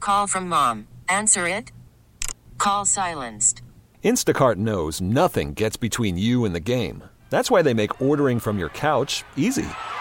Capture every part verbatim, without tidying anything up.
Call from mom. Answer it. Call silenced. Instacart knows nothing gets between you and the game. That's why they make ordering from your couch easy.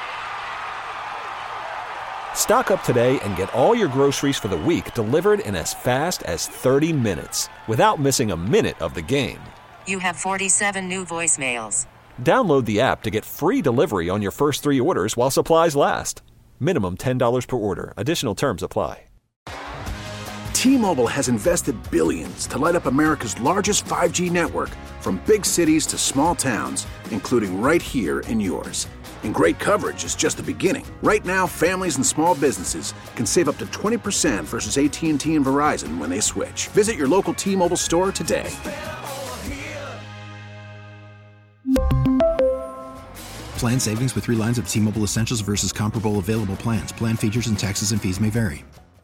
Stock up today and get all your groceries for the week delivered in as fast as thirty minutes without missing a minute of the game. You have forty-seven new voicemails. Download the app to get free delivery on your first three orders while supplies last. Minimum ten dollars per order. Additional terms apply. T-Mobile has invested billions to light up America's largest five G network, from big cities to small towns, including right here in yours. And great coverage is just the beginning. Right now, families and small businesses can save up to twenty percent versus A T and T and Verizon when they switch. Visit your local T-Mobile store today. Plan savings with three lines of T-Mobile Essentials versus comparable available plans. Plan features and taxes and fees may vary.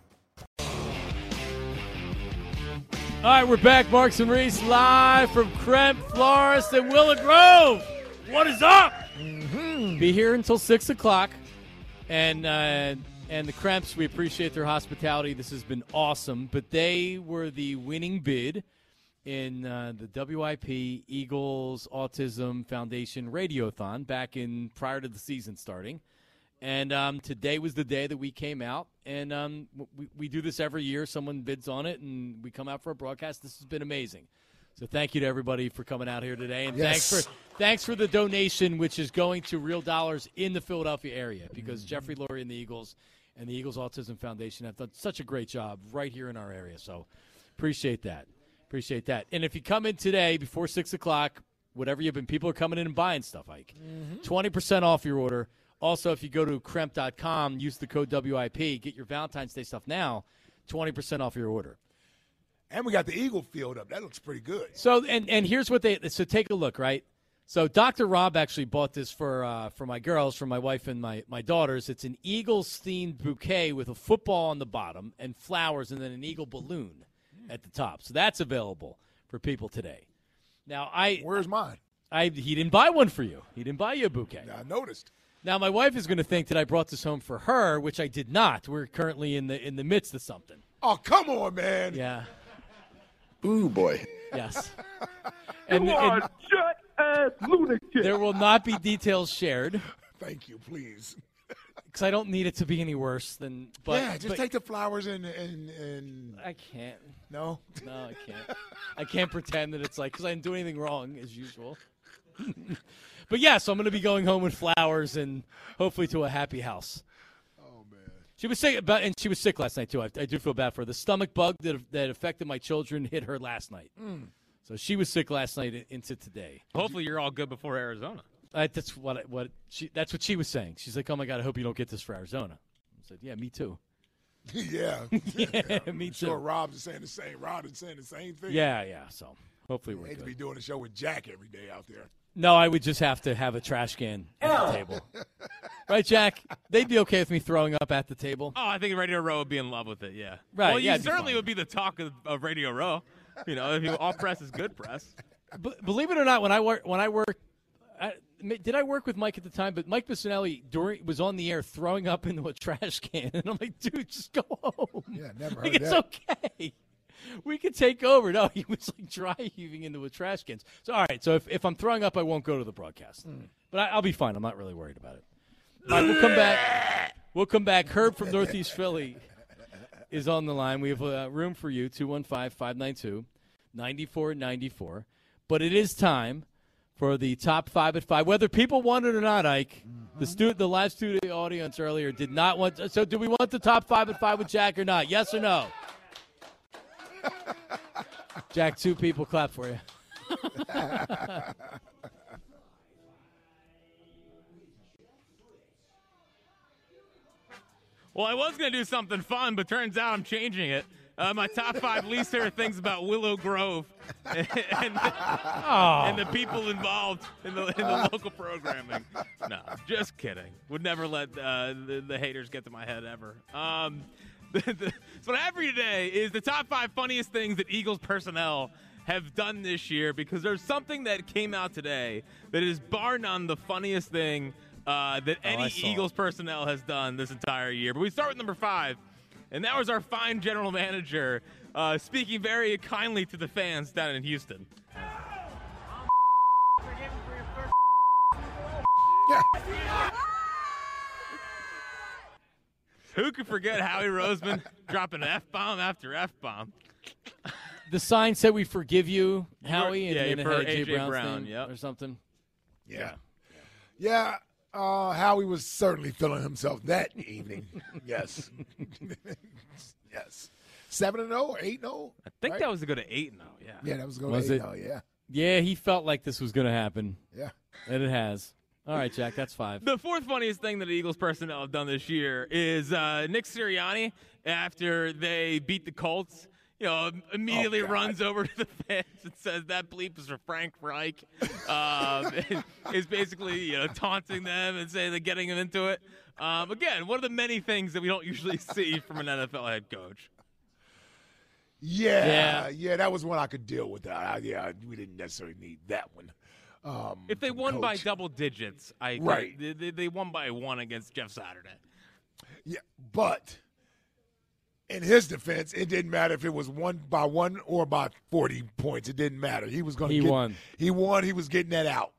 All right, we're back. Marks and Reese live from Cremp Florist in Willow Grove. What is up? Mm-hmm. Be here until six o'clock. And uh, and the Cremps, we appreciate their hospitality. This has been awesome. But they were the winning bid in uh, the W I P Eagles Autism Foundation Radiothon back in prior to the season starting. And um, today was the day that we came out, and um, we, we do this every year. Someone bids on it, and we come out for a broadcast. This has been amazing. So thank you to everybody for coming out here today, and yes. thanks for thanks for the donation, which is going to Real Dollars in the Philadelphia area, because mm-hmm. Jeffrey Lurie and the Eagles and the Eagles Autism Foundation have done such a great job right here in our area. So appreciate that. Appreciate that. And if you come in today before six o'clock, whatever you've been, people are coming in and buying stuff, Ike. Mm-hmm. twenty percent off your order. Also, if you go to cremp dot com, use the code W I P, get your Valentine's Day stuff now, twenty percent off your order. And we got the Eagle field up. That looks pretty good. So, and, and here's what they – so take a look, right? So Doctor Rob actually bought this for uh, for my girls, for my wife and my, my daughters. It's an Eagles-themed bouquet with a football on the bottom and flowers and then an Eagle balloon at the top. So that's available for people today. Now, I – Where's mine? I He didn't buy one for you. He didn't buy you a bouquet. I noticed. Now, my wife is going to think that I brought this home for her, which I did not. We're currently in the in the midst of something. Oh, come on, man. Yeah. Ooh, boy. Yes. And, you are shut-ass lunatic. There will not be details shared. Thank you, please. Because I don't need it to be any worse than. But, yeah, just but, take the flowers and, and and. I can't. No. No, I can't. I can't pretend that it's like because I didn't do anything wrong as usual. But yes, yeah, so I'm going to be going home with flowers and hopefully to a happy house. Oh man. She was sick, about, and she was sick last night too. I, I do feel bad for her. The stomach bug that that affected my children hit her last night. Mm. So she was sick last night into today. Hopefully, you're all good before Arizona. Uh, that's what what she. That's what she was saying. She's like, "Oh my God, I hope you don't get this for Arizona." I said, "Yeah, me too." yeah. yeah, me I'm too. sure Rob's saying the same. Rob is saying the same thing. Yeah, yeah. So hopefully we're I hate good. to be doing a show with Jack every day out there. No, I would just have to have a trash can at the table. Right, Jack? They'd be okay with me throwing up at the table. Oh, I think Radio Row would be in love with it, yeah. Right, Well, yeah, you certainly would be the talk of, of Radio Row. You know, if you, all press is good press. But believe it or not, when I work, when I work, I, did I work with Mike at the time? But Mike Bisinelli during was on the air throwing up into a trash can, and I'm like, dude, just go home. Yeah, never heard like, that. It's okay. We could take over. No, he was like dry heaving into a trash can. So, all right. So if, if I'm throwing up, I won't go to the broadcast. Mm. But I, I'll be fine. I'm not really worried about it. All right, we'll come back. We'll come back. Herb from Northeast Philly is on the line. We have uh, room for you, two one five, five nine two, nine four nine four. But it is time for the top five at five. Whether people want it or not, Ike, mm-hmm. the stu- the live studio audience earlier did not want – so do we want the top five at five with Jack or not? Yes or no? Jack, two people clap for you. Well, I was going to do something fun, but turns out I'm changing it. Uh, my top five least favorite things about Willow Grove and, and, oh. and the people involved in the, in the local programming. No, just kidding. Would never let uh, the, the haters get to my head ever. Um, the, the, so what I have for you today is the top five funniest things that Eagles personnel have done this year, because there's something that came out today that is bar none the funniest thing uh, that any oh, Eagles personnel has done this entire year. But we start with number five. And that was our fine general manager uh, speaking very kindly to the fans down in Houston. Who could forget Howie Roseman dropping F-bomb after F-bomb? The sign said, "We forgive you, Howie," and yeah, then it for had A J A J Brown's Brown, name yep. or something. Yeah. Yeah, uh, Howie was certainly feeling himself that evening. Yes. Yes. seven and oh or eight and oh? I think right? that was to go to eight and oh, yeah. Yeah, that was going Was to eight it? and oh, yeah. Yeah, he felt like this was going to happen, Yeah. and it has. All right, Jack, that's five. The fourth funniest thing that the Eagles personnel have done this year is uh, Nick Sirianni, after they beat the Colts, you know, immediately Oh, God. runs over to the fans and says that bleep is for Frank Reich. Um, and is basically, you know, taunting them and saying they're getting them into it. Um, again, one of the many things that we don't usually see from an N F L head coach. Yeah, Yeah. yeah, that was one I could deal with. Uh, yeah, we didn't necessarily need that one. Um, If they from won by Coach. double digits, I Right. They, they, they won by one against Jeff Saturday. Yeah, but in his defense, it didn't matter if it was one by one or by forty points. It didn't matter. He was going to He get, won. He won. He was getting that out.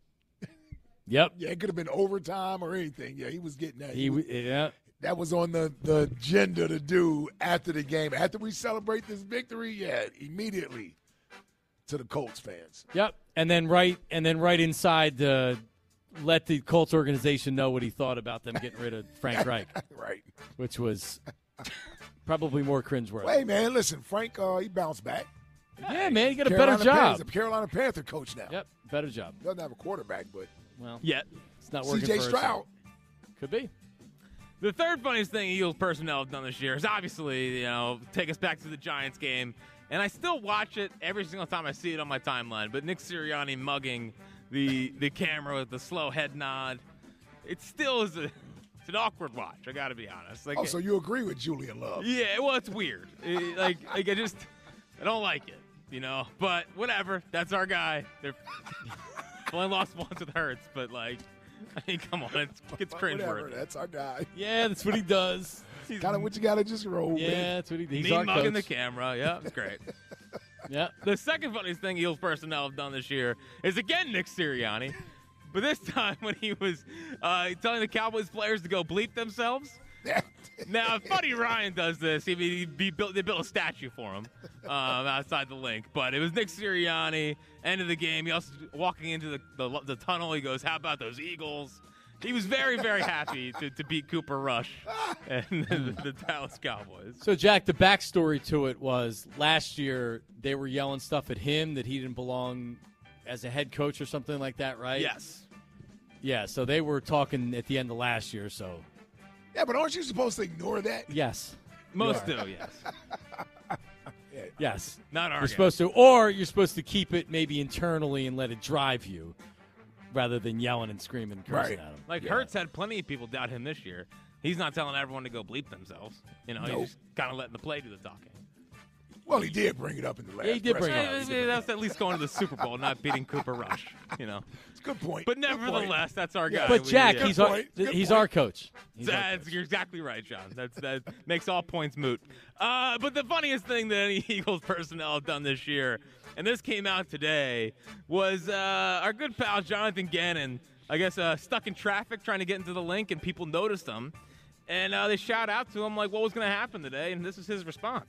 Yep. Yeah, it could have been overtime or anything. Yeah, he was getting that. He, He was- yeah. that was on the, the agenda to do after the game. After we celebrate this victory, yeah, immediately to the Colts fans. Yep. And then right and then right inside uh, let the Colts organization know what he thought about them getting rid of Frank Reich, Right. which was probably more cringeworthy. Hey, man, listen, Frank, uh, he bounced back. Yeah, man, you got a Carolina better job. Panthers, a Carolina Panther coach now. Yep, better job. Doesn't have a quarterback, but Well, Yet. it's not C working J for us. Stroud. Could be. The third funniest thing Eagles personnel have done this year is obviously, you know, take us back to the Giants game. And I still watch it every single time I see it on my timeline. But Nick Sirianni mugging the the camera with the slow head nod. It still is a, it's an awkward watch, I got to be honest. Like, Oh, so you agree with Julian Love? yeah, well, it's weird. It- like, like, I just, I don't like it, you know? But whatever, that's our guy. They're only lost once with Hurts, but, like, I mean, come on, it's, it's Whatever, cringeworthy. that's our guy. Yeah, that's what he does. Kind of what you got to just roll with. Yeah, that's what he he's Me our mugging coach. the camera, yeah, it's great. Yeah. The second funniest thing Eagles personnel have done this year is, again, Nick Sirianni. But this time when he was uh, telling the Cowboys players to go bleep themselves. Now, if Buddy Ryan does this, he, he, he built, they built a statue for him um, outside the link. But it was Nick Sirianni, end of the game. He also, walking into the, the, the tunnel, he goes, how about those Eagles? He was very, very happy to, to beat Cooper Rush and the, the Dallas Cowboys. So, Jack, the backstory to it was last year they were yelling stuff at him that he didn't belong as a head coach or something like that, right? Yes. Yeah, so they were talking at the end of last year, so. Yeah, but aren't you supposed to ignore that? Yes. Most do, yes. Yes. Not our You're guy. supposed to, or you're supposed to keep it maybe internally and let it drive you rather than yelling and screaming and cursing Right. at him. Like, Yeah. Hurts had plenty of people doubt him this year. He's not telling everyone to go bleep themselves. You know, Nope. he's just kind of letting the play do the talking. Well, he did bring it up in the last Yeah, he did press bring it up. conference. Eh, That's at least going to the Super Bowl, not beating Cooper Rush. You know, It's a good point. but Good point. nevertheless, that's our guy. But We- Jack, yeah. he's our, point. Good he's point. our coach. He's our That's, coach. you're exactly right, John. That's that makes all points moot. Uh, but the funniest thing that any Eagles personnel have done this year, and this came out today, was uh, our good pal Jonathan Gannon. I guess uh, stuck in traffic trying to get into the link, and people noticed him, and uh, they shout out to him like, "What was going to happen today?" And this is his response.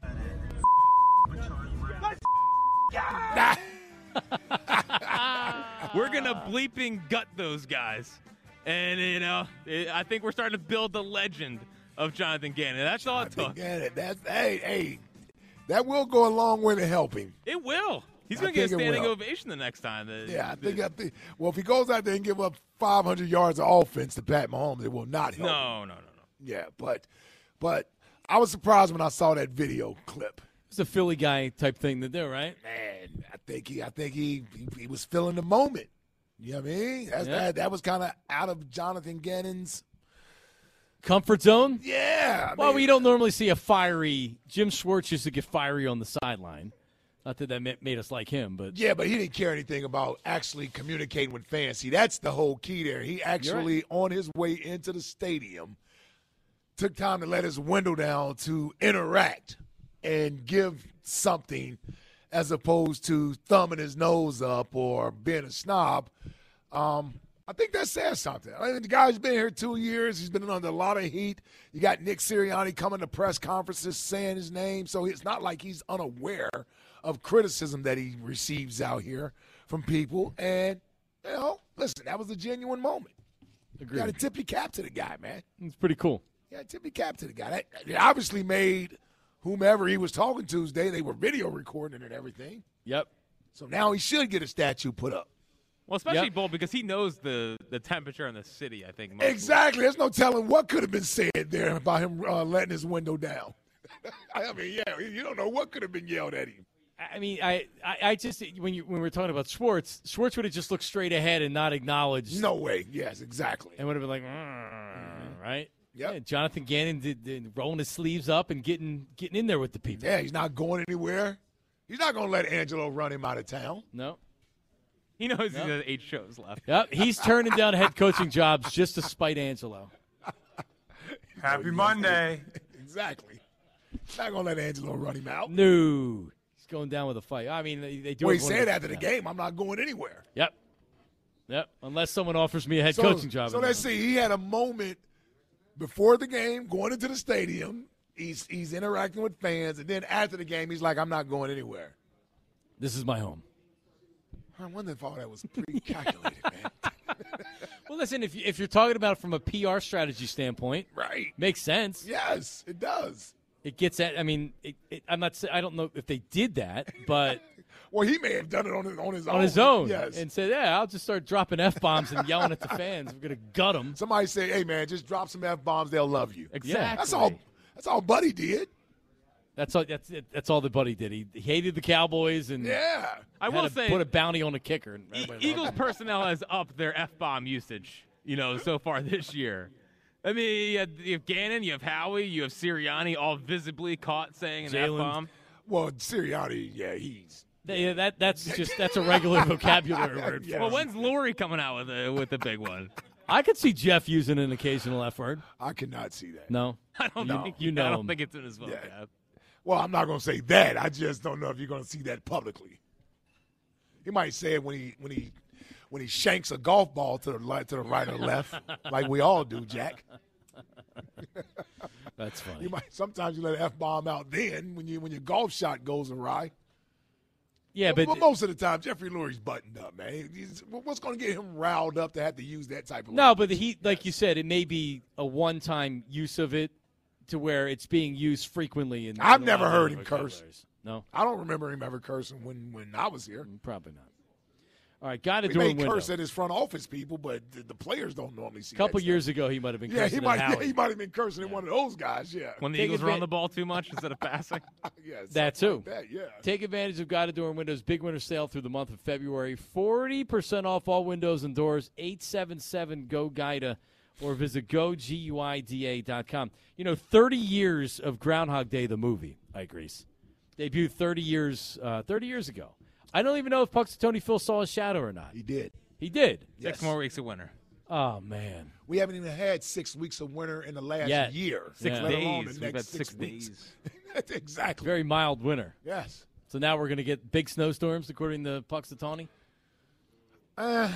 We're gonna bleeping gut those guys, and you know, it, I think we're starting to build the legend of Jonathan Gannon. That's all I it think took. that, that's, hey, hey, that will go a long way to help him. It will. He's I gonna get a think it standing will. ovation the next time. The- Yeah, I the- think, I think. Well, if he goes out there and give up five hundred yards of offense to Pat Mahomes, it will not help. him. No, no, no, no. Yeah, but, but I was surprised when I saw that video clip. It's a Philly guy type thing to do, right? Man, I think he, I think he, he, he was feeling the moment. You know what I mean? That's, Yeah. that, that was kind of out of Jonathan Gannon's. Comfort zone? Yeah. I Well, mean, we don't normally see a fiery. Jim Schwartz used to get fiery on the sideline. Not that that ma- made us like him, but Yeah, but he didn't care anything about actually communicating with fans. See, that's the whole key there. He actually, on his way into the stadium, took time to let his window down to interact and give something as opposed to thumbing his nose up or being a snob, um, I think that says something. I mean, the guy's been here two years. He's been under a lot of heat. You got Nick Sirianni coming to press conferences saying his name, so it's not like he's unaware of criticism that he receives out here from people. And, you know, listen, that was a genuine moment. Agreed. You got to tip your cap to the guy, man. It's pretty cool. Yeah, tip your cap to the guy. That, that obviously made whomever he was talking Tuesday, they were video recording and everything. Yep. So now he should get a statue put up. Well, especially Yep. Bull, because he knows the, the temperature in the city, I think. Mostly. Exactly. There's no telling what could have been said there about him uh, letting his window down. I mean, yeah, you don't know what could have been yelled at him. I mean, I, I, I just when you when we were talking about Schwartz, Schwartz would have just looked straight ahead and not acknowledged. No way. Yes, exactly. And would have been like, mm-hmm. right? Yep. Yeah. Jonathan Gannon did, did rolling his sleeves up and getting getting in there with the people. Yeah, he's not going anywhere. He's not going to let Angelo run him out of town. No. He knows Yep. he has eight shows left. Yep. He's turning down head coaching jobs just to spite Angelo. Happy Monday. Exactly. He's not going to let Angelo run him out. No. He's going down with a fight. I mean, they, they do. Well, he have one said of after the yeah. game, I'm not going anywhere. Yep. Yep. Unless someone offers me a head So, coaching job. so let's see. He had a moment before the game, going into the stadium. He's he's interacting with fans, and then after the game, he's like, "I'm not going anywhere." This is my home. I wonder if all that was pre-calculated, man. Well, listen, if, you, if you're talking about it from a P R strategy standpoint, Right. makes sense. Yes, it does. It gets at, I mean, it, it, I'm not saying, I don't know if they did that, but Well, he may have done it on his, on his own. on his own. Yes. And said, yeah, I'll just start dropping F-bombs and yelling at the fans. We're going to gut them. Somebody say, "Hey, man, just drop some F-bombs. They'll love you." Exactly. That's all. That's all Buddy did. That's all, that's, it, that's all the buddy did. He, he hated the Cowboys and Yeah. I had will to say, put a bounty on a kicker. And E- everybody loved Eagles it. personnel has upped their F-bomb usage, you know, so far this year. I mean, you have, you have Gannon, you have Howie, you have Sirianni, all visibly caught saying an Jalen. F-bomb. Well, Sirianni, yeah, he's. Yeah, that, that's just that's a regular vocabulary word. Yeah. Well, when's Lurie coming out with a, with the big one? I could see Jeff using an occasional F word. I cannot see that. No. I don't You- think you know I don't him. think it's in his vocab. Yeah. Well, I'm not going to say that. I just don't know if you're going to see that publicly. He might say it when he when he when he shanks a golf ball to the right, to the right or left, like we all do, Jack. That's funny. You might sometimes you let an F bomb out then when you when your golf shot goes awry. Yeah, but, but most of the time, Jeffrey Lurie's buttoned up, man. He's, what's going to get him riled up to have to use that type of? no, but the heat, like you said, it may be a one-time use of it to where it's being used frequently. In, I've in a never lot of heard other him curse. vocabularies. No, I don't remember him ever cursing when, when I was here. probably not. All right, got to He do may a window. curse at his front office people, but the, the players don't normally see. A couple that years stuff. ago, he might have been Yeah, cursing he might. at Yeah, Howie. he might have been cursing at one of those guys. Yeah, When the Take Eagles advan- run the ball too much instead of passing. yeah, That something too. like that, yeah. Take advantage of Guided Door and Windows Big Winter Sale through the month of February. forty percent off all windows and doors. eight seven seven, G O, GUIDA, or visit go guida dot com. You know, thirty years of Groundhog Day, the movie, Ike Reese. Debuted thirty years, uh, thirty years ago. I don't even know if Punxsutawney Phil saw his shadow or not. He did. He did. Six Yes. more weeks of winter. Oh, man. We haven't even had six weeks of winter in the last Yet. year. Six let alone days. the We've next had six weeks. days. Exactly. Very mild winter. Yes. So now we're going to get big snowstorms, according to Punxsutawney? Uh,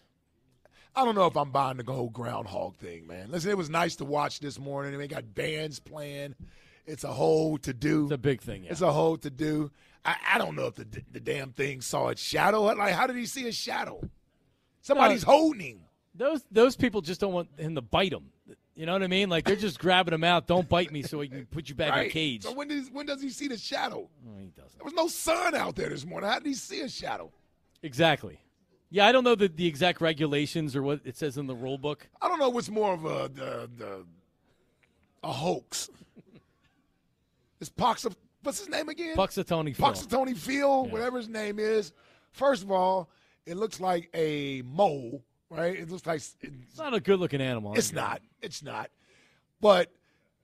I don't know if I'm buying the whole groundhog thing, man. Listen, it was nice to watch this morning. They got bands playing. It's a whole to do. It's a big thing, yeah. It's a whole to do. I, I don't know if the the damn thing saw its shadow. Like, how did he see a shadow? Somebody's No. holding him. Those those people just don't want him to bite them. You know what I mean? Like, they're just grabbing him out. Don't bite me so he can put you back in Right? a cage. So when does when does he see the shadow? No, he doesn't. There was no sun out there this morning. How did he see a shadow? Exactly. Yeah, I don't know the, the exact regulations or what it says in the rule book. I don't know what's more of a the, the a hoax. It's Pox. What's his name again? Punxsutawney Phil. Punxsutawney Phil, Yeah. whatever his name is. First of all, it looks like a mole, right? It looks like It's not a good-looking animal. it's not. It's not. But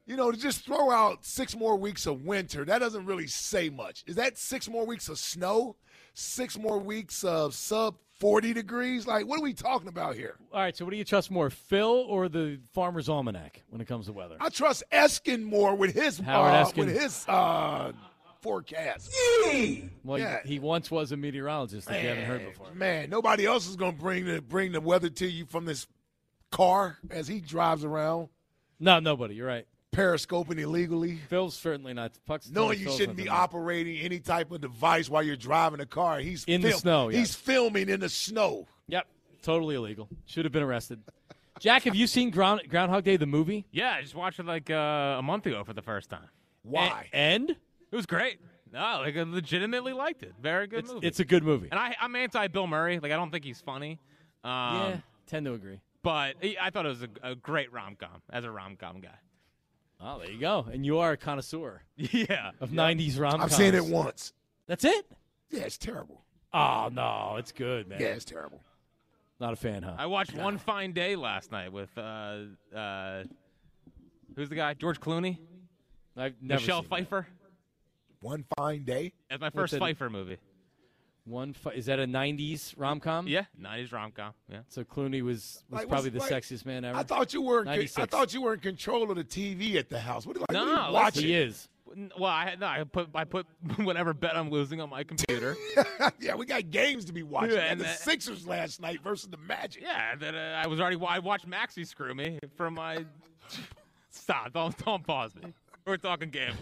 You know, to just throw out six more weeks of winter, that doesn't really say much. Is that six more weeks of snow? Six more weeks of sub forty degrees? Like, what are we talking about here? All right, so what do you trust more, Phil or the Farmer's Almanac when it comes to weather? I trust Eskin more with his Howard uh, Eskin. with his uh, forecast. Well, Yeah. he, he once was a meteorologist, if you haven't heard before. Man, nobody else is going to bring the bring the weather to you from this car as he drives around, No, nobody. You're right. periscoping illegally, Phil's certainly not. Puck's knowing you Phil's shouldn't not be the man. operating any type of device while you're driving a car. He's In the film- snow, yes. He's filming in the snow. Yep, totally illegal. Should have been arrested. Jack, have you seen Ground, Groundhog Day, the movie? Yeah, I just watched it like uh, a month ago for the first time. Why? A- and? It was great. No, like I legitimately liked it. Very good It's, movie. it's a good movie. and I, I'm anti Bill Murray. Like I don't think he's funny. Um, yeah, tend to agree. But he- I thought it was a, a great rom com as a rom com guy. Oh, there you go. And you are a connoisseur Yeah. of nineties rom-coms. I've seen it once. That's it? Yeah, it's terrible. Oh, no, it's good, man. Yeah, it's terrible. Not a fan, huh? I watched One Fine Day last night with uh, uh, who's the guy? George Clooney, I've never Michelle seen that. Pfeiffer. One fine day. That's my What's first it? Pfeiffer movie. One fi- is that a nineties rom-com? Yeah, nineties rom com. Yeah. So Clooney was, was Like, probably what's- the like, sexiest man ever. I thought you were. In, I ninety-six. thought you were in control of the T V at the house. What, like, No, what are you let's- watching? he is. Well, I had no. I put I put whatever bet I'm losing on my computer. Yeah, we got games to be watching. Yeah, We had and the that- Sixers last night versus the Magic. Yeah, that uh, I was already. I watched Maxie screw me from my. Stop! Don't don't pause me. We're talking gambling.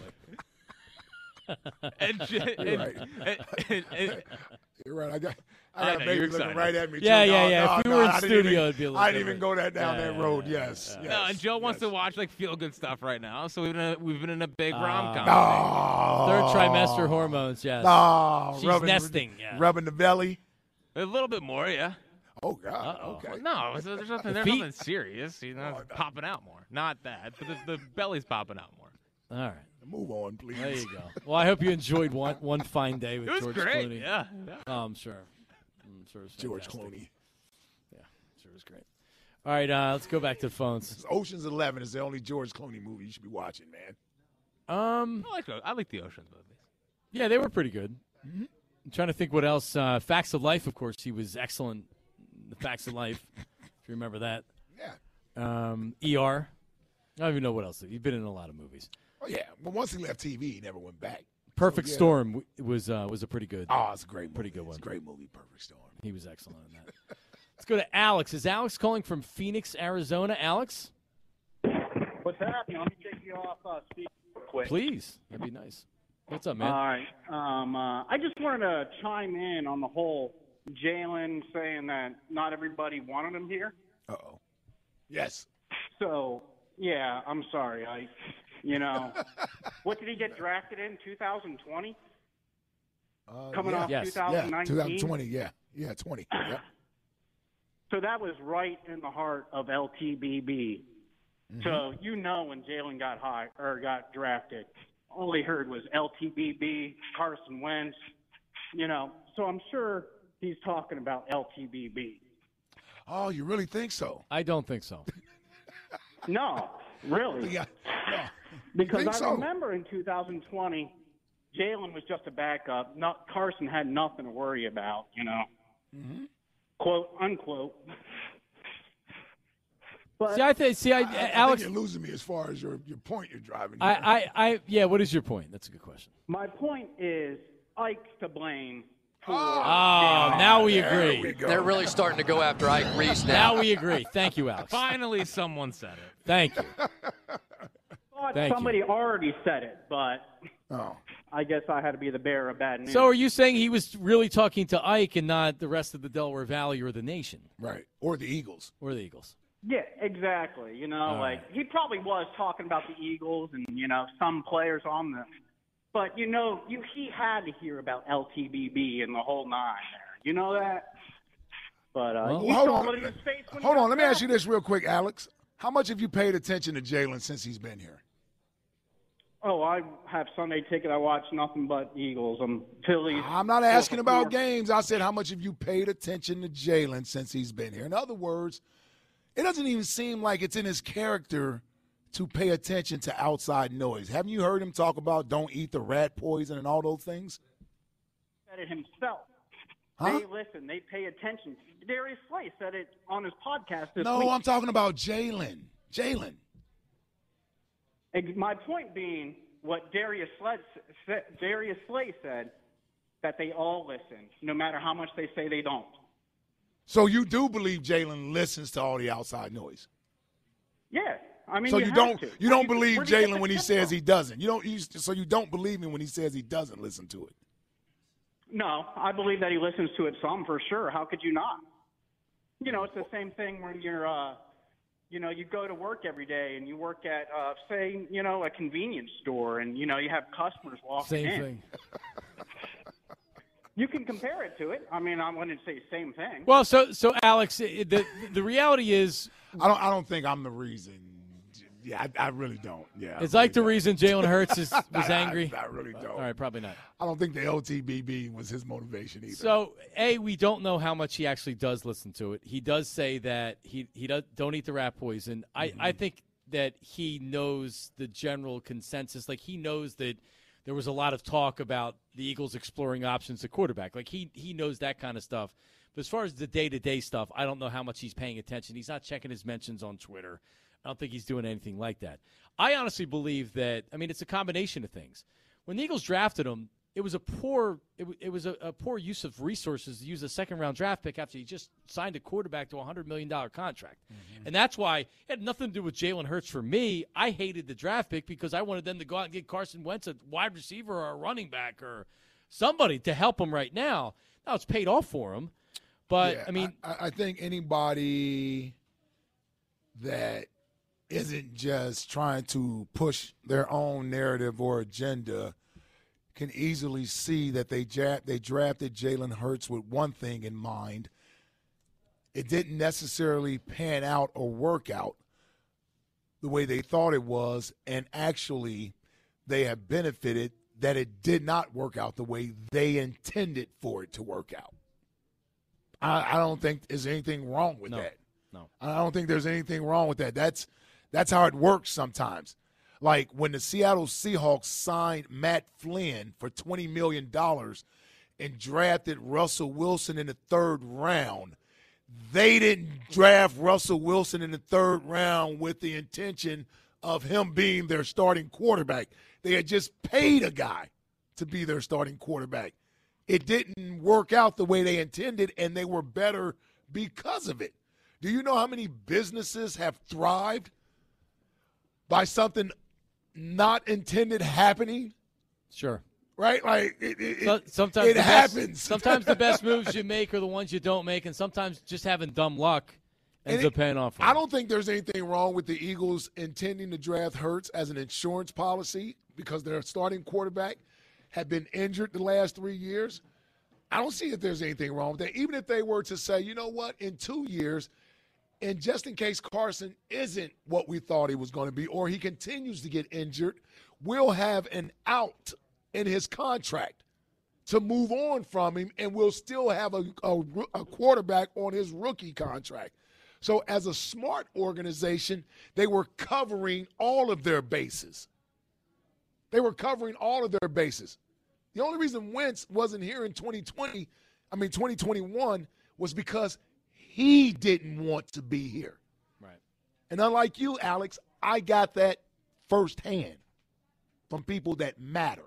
and, j- and, right. and- and- and- You're right. I got. I I got a know, baby you're looking excited. right at me. Yeah, too. yeah, No, yeah. no, If we no, were in I didn't studio, even, it'd be a little I didn't even different. go that down Yeah, that yeah, road. yeah, yes, yeah. yes. no, and Joe wants yes. to watch like feel good stuff right now. So we've been in a, we've been in a big Ah. rom com. Oh, Third trimester hormones, yes. Oh, She's rubbing, nesting, yeah. rubbing the belly. A little bit more, yeah. Oh God. Uh-oh. Okay. No, there's, there's nothing. The There's feet? nothing serious. You know, it's popping out more. Not that, but the, the belly's popping out more. All right. Move on, please. There you go. Well, I hope you enjoyed one one fine day with It was George great. Clooney. Yeah. yeah. Oh, I'm sure. I'm sure it was George fantastic. Clooney. Yeah, sure it was great. All right, uh, let's go back to the phones. Ocean's Eleven is the only George Clooney movie you should be watching, man. Um, I like the- I like the Ocean's movies. yeah, they were pretty good. Mm-hmm. I'm trying to think what else. Uh, Facts of Life, of course, he was excellent. The Facts of Life, if you remember that. Yeah. Um, E R. I don't even know what else. He's been in a lot of movies. Oh yeah. But once he left T V, he never went back. Perfect yeah. Storm w- was uh, was a pretty good. Oh, it's a great movie. Pretty good one. It's a great movie, Perfect Storm. He was excellent in that. Let's go to Alex. Is Alex calling from Phoenix, Arizona? Alex, What's happening? Let me take you off uh, speaker real quick. please. That'd be nice. What's up, man? All right. Um, uh, I just wanted to chime in on the whole Jalen saying that not everybody wanted him here. Uh oh. Yes. So, yeah, I'm sorry. I, you know, what did he get drafted in? twenty twenty? Uh, Coming yeah. off Yes. Yeah. twenty nineteen? twenty twenty. Yeah. Yeah. Twenty. Yeah. So that was right in the heart of L T B B. Mm-hmm. So you know when Jalen got high or got drafted, all he heard was L T B B, Carson Wentz, you know. So I'm sure he's talking about L T B B. Oh, you really think so? I don't think so. No, really. Yeah. No. Because think I so? remember in two thousand twenty, Jalen was just a backup. Not, Carson had nothing to worry about, you know. Mm-hmm. Quote, unquote. But See, I think. See, I, I, I Alex. think you're losing me as far as your, your point you're driving. I, here. I, I, yeah. What is your point? That's a good question. my point is Ike's to blame for Oh, now we There we agree. go. They're really starting to go after Ike Reese now. Now we agree. Thank you, Alex. Finally, someone said it. Thank you. thought Thank somebody you. already said it, but Oh. I guess I had to be the bearer of bad news. So, are you saying he was really talking to Ike and not the rest of the Delaware Valley or the nation Right. Or the Eagles. or the Eagles? yeah, exactly. You know, All like right. he probably was talking about the Eagles and you know some players on them, but you know, you he had to hear about L T B B and the whole nine there. You know that. But uh, Well, you hold saw on. what in his face when he Hold got on. Let me ask you drafted. this real quick, Alex. How much have you paid attention to Jalen since he's been here? Oh, I have Sunday ticket. I watch nothing but Eagles. I'm Phillies. I'm not asking Four- about four- games. I said, how much have you paid attention to Jalen since he's been here? In other words, it doesn't even seem like it's in his character to pay attention to outside noise. Haven't you heard him talk about don't eat the rat poison and all those things? He said it himself. Huh? They listen. They pay attention. Darius Slay said it on his podcast this No, week. I'm talking about Jalen. Jalen. My point being, what Darius Slay, Darius Slay said, that they all listen, no matter how much they say they don't. So you do believe Jalen listens to all the outside noise? Yeah, I mean, so you, you have don't to. you don't Where believe do you get Jalen the when he tip says from? he doesn't. You don't. You, so you don't believe me when he says he doesn't listen to it. No, I believe that he listens to it some for sure. How could you not? You know, it's the same thing when you're, uh, you know, you go to work every day and you work at, uh, say, you know, a convenience store, and you know you have customers walking Same in. thing. You can compare it to it. I mean, I wouldn't say same thing. Well, so so Alex, the the reality is, I don't. I don't think I'm the reason. Yeah, I, I really don't. Yeah, it's I like the really reason Jalen Hurts is, was angry. I, I really don't. All right, probably not. I don't think the L T B B was his motivation either. So, A, we don't know how much he actually does listen to it. He does say that he he does don't eat the rat poison. I, Mm-hmm. I think that he knows the general consensus. Like, he knows that there was a lot of talk about the Eagles exploring options at quarterback. Like, he he knows that kind of stuff. But as far as the day-to-day stuff, I don't know how much he's paying attention. He's not checking his mentions on Twitter. I don't think he's doing anything like that. I honestly believe that, I mean, it's a combination of things. When the Eagles drafted him, it was a poor it, w- it was a, a poor use of resources to use a second-round draft pick after he just signed a quarterback to a one hundred million dollars contract. Mm-hmm. And that's why it had nothing to do with Jalen Hurts for me. I hated the draft pick because I wanted them to go out and get Carson Wentz, a wide receiver or a running back or somebody to help him right now. Now it's paid off for him. But, Yeah, I mean I, I think anybody that isn't just trying to push their own narrative or agenda can easily see that they ja- they drafted Jalen Hurts with one thing in mind. It didn't necessarily pan out or work out the way they thought it was, and actually they have benefited that it did not work out the way they intended for it to work out. I, I don't think there's anything wrong with No. that. No. I don't think there's anything wrong with that. That's that's how it works sometimes. Like when the Seattle Seahawks signed Matt Flynn for twenty million dollars and drafted Russell Wilson in the third round, they didn't draft Russell Wilson in the third round with the intention of him being their starting quarterback. They had just paid a guy to be their starting quarterback. It didn't work out the way they intended, and they were better because of it. Do you know how many businesses have thrived by something not intended happening? Sure. Right? Like, it, it, So- sometimes it the best- happens. sometimes the best moves you make are the ones you don't make, and sometimes just having dumb luck ends And it- up paying off. for I you. don't think there's anything wrong with the Eagles intending to draft Hurts as an insurance policy because their starting quarterback had been injured the last three years. I don't see if there's anything wrong with that. Even if they were to say, you know what, in two years, and just in case Carson isn't what we thought he was going to be, or he continues to get injured, we'll have an out in his contract to move on from him, and we'll still have a, a, a quarterback on his rookie contract. So as a smart organization, they were covering all of their bases. They were covering all of their bases. The only reason Wentz wasn't here in twenty twenty, I mean twenty twenty-one, was because he didn't want to be here. Right. And unlike you, Alex, I got that firsthand from people that matter.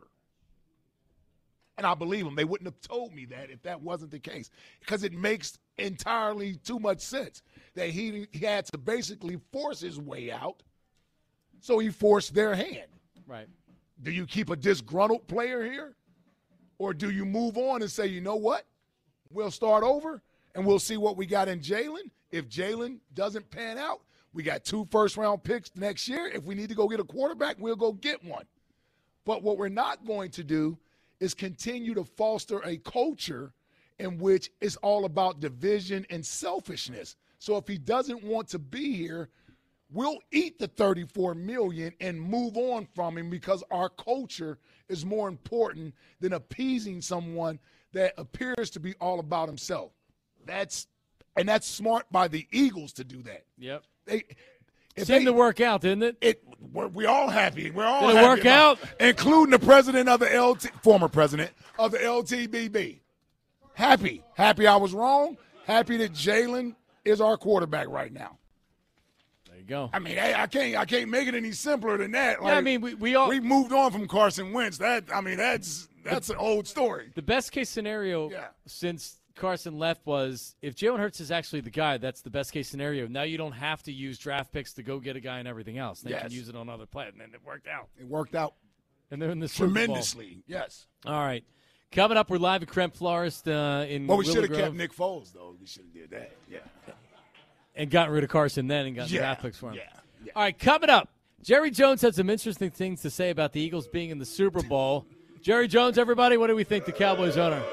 And I believe them. They wouldn't have told me that if that wasn't the case, because it makes entirely too much sense that he, he had to basically force his way out, so he forced their hand. Right. Do you keep a disgruntled player here? Or do you move on and say, you know what? We'll start over and we'll see what we got in Jalen. If Jalen doesn't pan out, we got two first-round picks next year. If we need to go get a quarterback, we'll go get one. But what we're not going to do is continue to foster a culture in which it's all about division and selfishness. So if he doesn't want to be here, we'll eat the thirty-four million dollars and move on from him because our culture is more important than appeasing someone that appears to be all about himself. That's and that's smart by the Eagles to do that. Yep. They, If Seemed they- to work out, didn't it? It we're, we all happy. We're all Did it happy work about- out? including the president of the L T, former president of the L T B B. Happy, happy I was wrong. Happy that Jalen is our quarterback right now. There you go. I mean, hey, I can't, I can't make it any simpler than that. Yeah, I mean, we, we all we moved on from Carson Wentz. That I mean, that's that's an old story. The best case scenario Yeah. since Carson left was if Jalen Hurts is actually the guy, that's the best case scenario. Now you don't have to use draft picks to go get a guy and everything else. They Yes. can use it on other players, and then it worked out. It worked out And they're in the Super Bowl. tremendously. Yes. All right. Coming up, we're live at Creme Florist uh, in Well, we Willow should have Grove. kept Nick Foles though. We should have did that. Yeah. And gotten rid of Carson then and got Yeah. draft picks for him. Yeah. Yeah. All right, coming up, Jerry Jones had some interesting things to say about the Eagles being in the Super Bowl. Jerry Jones, everybody, what do we think the Cowboys owner?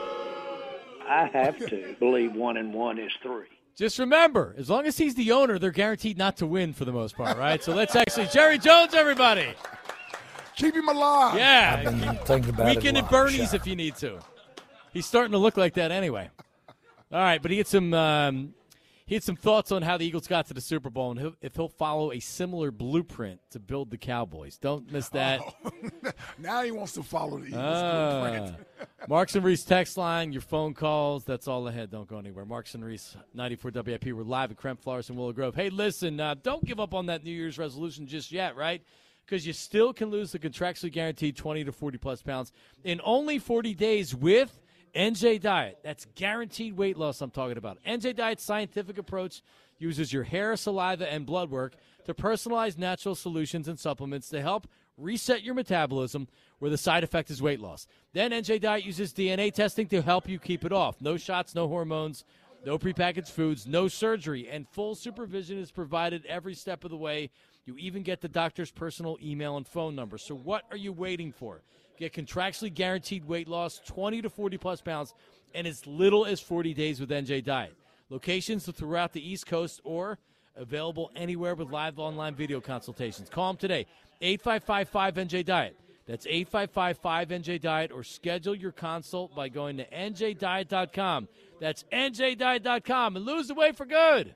I have to believe one and one is three. Just remember, as long as he's the owner, they're guaranteed not to win for the most part, right? So let's actually, Jerry Jones, everybody. Keep him alive. Yeah. I've been thinking about it Weekend a at lot, Bernie's Shaq. if you need to. He's starting to look like that anyway. All right, but he had some um, he had some thoughts on how the Eagles got to the Super Bowl and he'll, if he'll follow a similar blueprint to build the Cowboys. Don't miss that. Oh. Now he wants to follow the Eagles Ah. blueprint. Marks and Reese text line, your phone calls, that's all ahead. Don't go anywhere. Marks and Reese, ninety-four W I P. We're live at Creme Florist in Willow Grove. Hey, listen, uh, don't give up on that New Year's resolution just yet, right? Because you still can lose the contractually guaranteed twenty to forty plus pounds in only forty days with N J Diet. That's guaranteed weight loss I'm talking about. N J Diet's scientific approach uses your hair, saliva, and blood work to personalize natural solutions and supplements to help reset your metabolism where the side effect is weight loss. Then N J Diet uses D N A testing to help you keep it off. No shots, no hormones, no prepackaged foods, no surgery, and full supervision is provided every step of the way. You even get the doctor's personal email and phone number. So what are you waiting for? Get contractually guaranteed weight loss, twenty to forty plus pounds, in as little as forty days with N J Diet. Locations throughout the East Coast or available anywhere with live online video consultations. Call them today, eight five five five N J Diet. That's eight five five five N J Diet, or schedule your consult by going to N J diet dot com. That's N J diet dot com, and lose the weight for good.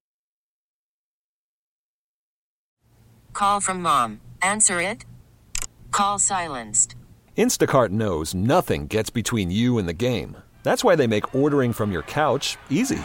Call from mom. Answer it. Call silenced. Instacart knows nothing gets between you and the game. That's why they make ordering from your couch easy.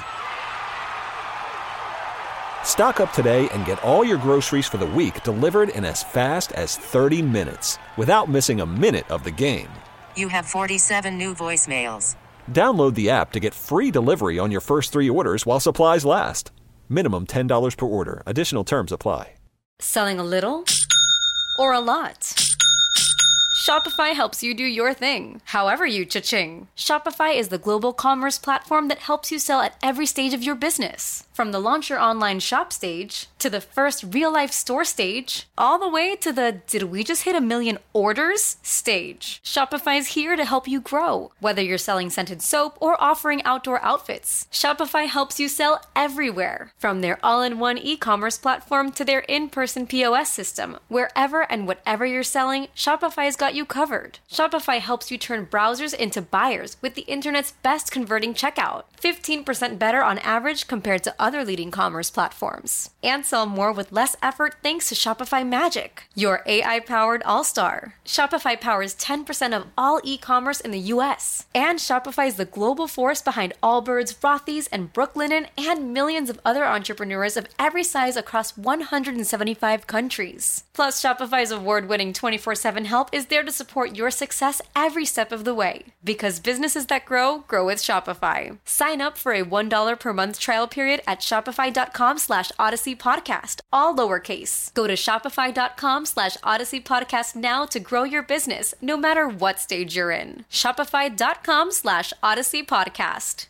Stock up today and get all your groceries for the week delivered in as fast as thirty minutes without missing a minute of the game. You have forty-seven new voicemails. Download the app to get free delivery on your first three orders while supplies last. Minimum ten dollars per order. Additional terms apply. Selling a little or a lot? Shopify helps you do your thing, however you cha-ching. Shopify is the global commerce platform that helps you sell at every stage of your business. From the launch your online shop stage, to the first real-life store stage, all the way to the did we just hit a million orders stage. Shopify's here to help you grow. Whether you're selling scented soap or offering outdoor outfits, Shopify helps you sell everywhere. From their all-in-one e-commerce platform to their in-person P O S system, wherever and whatever you're selling, Shopify's got you covered. Shopify helps you turn browsers into buyers with the internet's best converting checkout. fifteen percent better on average compared to other leading commerce platforms. And sell more with less effort thanks to Shopify Magic, your A I-powered all-star. Shopify powers ten percent of all e-commerce in the U S. And Shopify is the global force behind Allbirds, Rothy's, and Brooklinen, and millions of other entrepreneurs of every size across one hundred seventy-five countries. Plus, Shopify's award-winning twenty-four seven help is there to support your success every step of the way. Because businesses that grow, grow with Shopify. Sign up for a one dollar per month trial period at shopify.com slash Odyssey Podcast, all lowercase. Go to shopify.com slash Odyssey Podcast now to grow your business, no matter what stage you're in. Shopify.com slash Odyssey Podcast.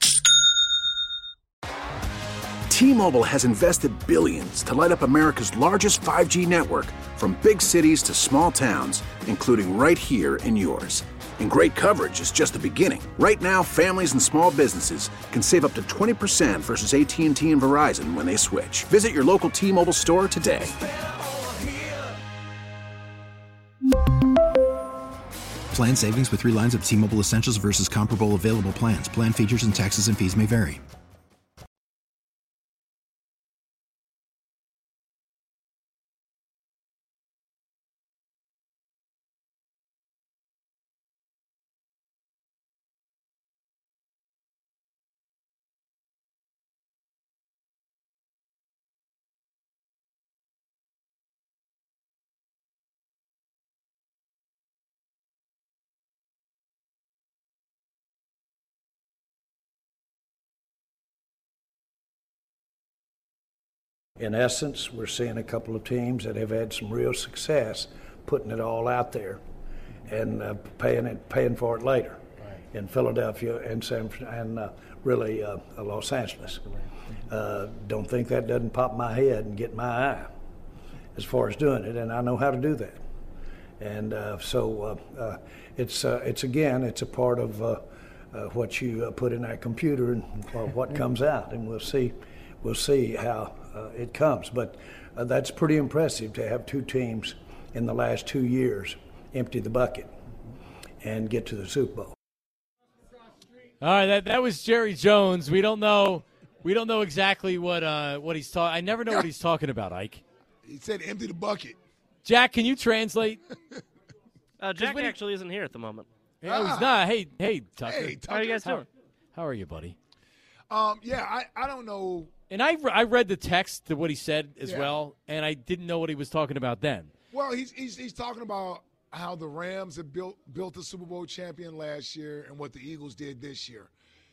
T-Mobile has invested billions to light up America's largest five G network, from big cities to small towns, including right here in yours. And great coverage is just the beginning. Right now, families and small businesses can save up to twenty percent versus A T and T and Verizon when they switch. Visit your local T-Mobile store today. Plan savings with three lines of T-Mobile Essentials versus comparable available plans. Plan features and taxes and fees may vary. in essence, we're seeing a couple of teams that have had some real success putting it all out there and uh, paying it, paying for it later right. in Philadelphia and San and uh, really uh, Los Angeles. Uh, don't think that doesn't pop my head and get my eye as far as doing it, and I know how to do that. And uh, so uh, uh, it's uh, it's again it's a part of uh, uh, what you uh, put in that computer and uh, what comes out, and we'll see we'll see how uh, it comes. But uh, that's pretty impressive to have two teams in the last two years empty the bucket and get to the Super Bowl. All right, that that was Jerry Jones. We don't know we don't know exactly what uh, what he's talking. I never know what he's talking about, Ike. He said empty the bucket. Jack, can you translate? Uh, Jack actually isn't here at the moment. No, ah. he's not. Hey, hey, Tucker. Hey, Tucker. How are you guys doing? How, how are you, buddy? Um, yeah, I, I don't know. And I, I read the text to what he said as yeah. well, and I didn't know what he was talking about then. Well, he's he's he's talking about how the Rams have built built the Super Bowl champion last year and what the Eagles did this year.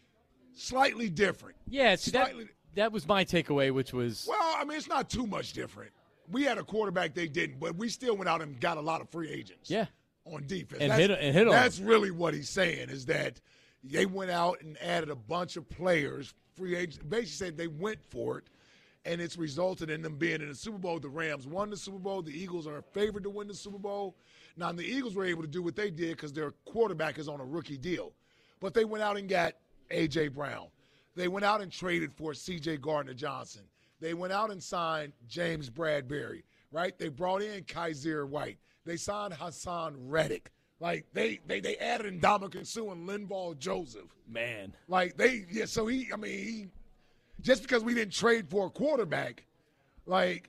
Slightly different. Yeah, see, Slightly, that, that was my takeaway, which was. Well, I mean, it's not too much different. We had a quarterback, they didn't, but we still went out and got a lot of free agents. Yeah. On defense. And that's, hit, and hit on That's them. really what he's saying is that they went out and added a bunch of players, free agents. Basically said they went for it, and it's resulted in them being in the Super Bowl. The Rams won the Super Bowl. The Eagles are favored to win the Super Bowl. Now, the Eagles were able to do what they did because their quarterback is on a rookie deal. But they went out and got A J. Brown. They went out and traded for C J. Gardner-Johnson. They went out and signed James Bradbury, right? They brought in Kaiser White. They signed Hassan Reddick. Like, they they they added Ndamukong Suh and Linval Joseph. Man. Like, they, yeah, so he, I mean, he, just because we didn't trade for a quarterback, like,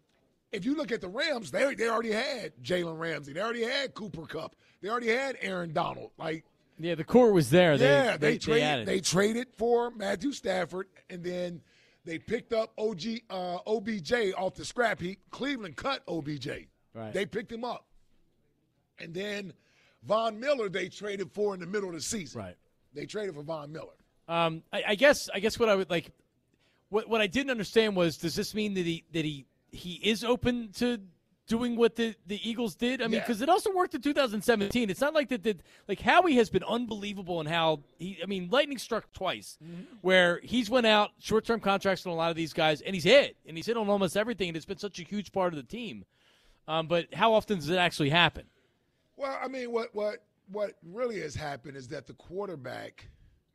if you look at the Rams, they they already had Jalen Ramsey. They already had Cooper Kupp. They already had Aaron Donald. Like, yeah, the core was there. Yeah, they, they, they, traded, they added. They traded for Matthew Stafford, and then they picked up O G, uh, O B J off the scrap heap. Cleveland cut O B J. Right. They picked him up. And then Von Miller they traded for in the middle of the season. Right. They traded for Von Miller. Um, I, I guess I guess what I would like what what I didn't understand was, does this mean that he that he he is open to doing what the, the Eagles did? I mean, because yeah. it also worked in two thousand seventeen. It's not like that. That like Howie has been unbelievable in how he. I mean, lightning struck twice, mm-hmm. where he's went out short term contracts on a lot of these guys, and he's hit, and he's hit on almost everything, and it's been such a huge part of the team. Um, but how often does it actually happen? Well, I mean, what what what really has happened is that the quarterback